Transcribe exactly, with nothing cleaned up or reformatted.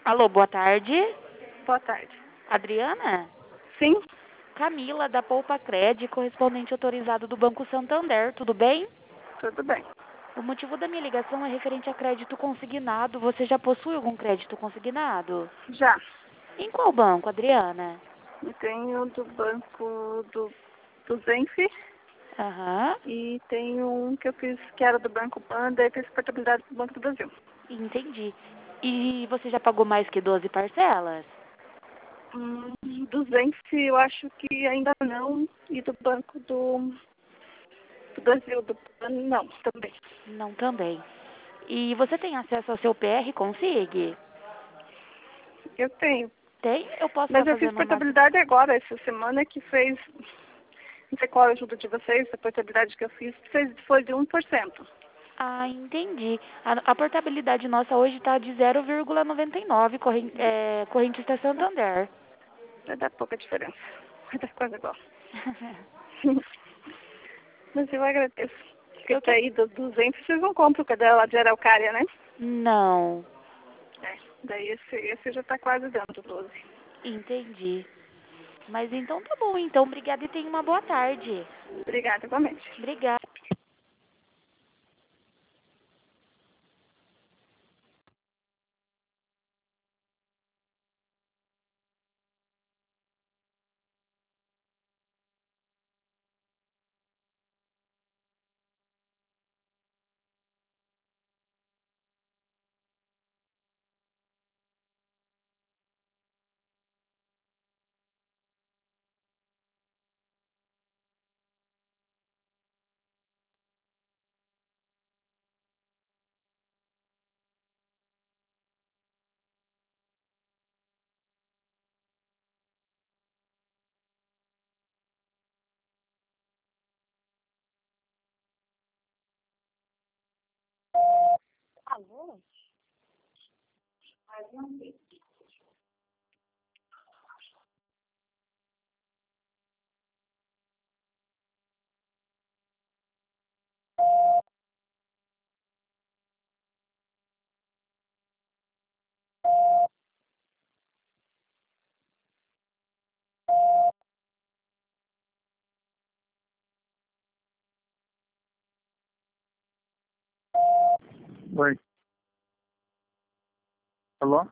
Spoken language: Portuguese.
Alô, boa tarde. Boa tarde. Adriana? Sim, Camila, da Poupa Cred, correspondente autorizado do Banco Santander, tudo bem? tudo bem. O motivo da minha ligação é referente a crédito consignado. Você já possui algum crédito consignado? Já. Em qual banco, Adriana? Eu tenho do banco do, do Zenf Aham, e tenho um que eu fiz que era do Banco Pan, daí fiz portabilidade do Banco do Brasil. entendi. E você já pagou mais que doze parcelas? Hum, do Zenf eu acho que ainda não, e do Banco do, do Brasil, do Pan, não, também. Não, também. E você tem acesso ao seu P R Consig? Eu tenho. Tem? Eu posso estar Mas eu fiz fazendo uma... portabilidade agora, essa semana, que fez, não sei qual a ajuda de vocês, a portabilidade que eu fiz, fez, foi de um por cento. Ah, entendi. A, a portabilidade nossa hoje está de zero vírgula noventa e nove, corrente, é, correntista Santander. Vai dar pouca diferença. Vai dar quase igual. Mas eu agradeço. Porque Eu que... daí do duzentos vocês não compram, cadê lá de Araucária, né? Não, É, daí esse, esse já está quase dentro do doze. entendi. Mas então tá bom, então obrigada e tenha uma boa tarde. Obrigada, igualmente. Obrigada. Alô? Oi. Alô?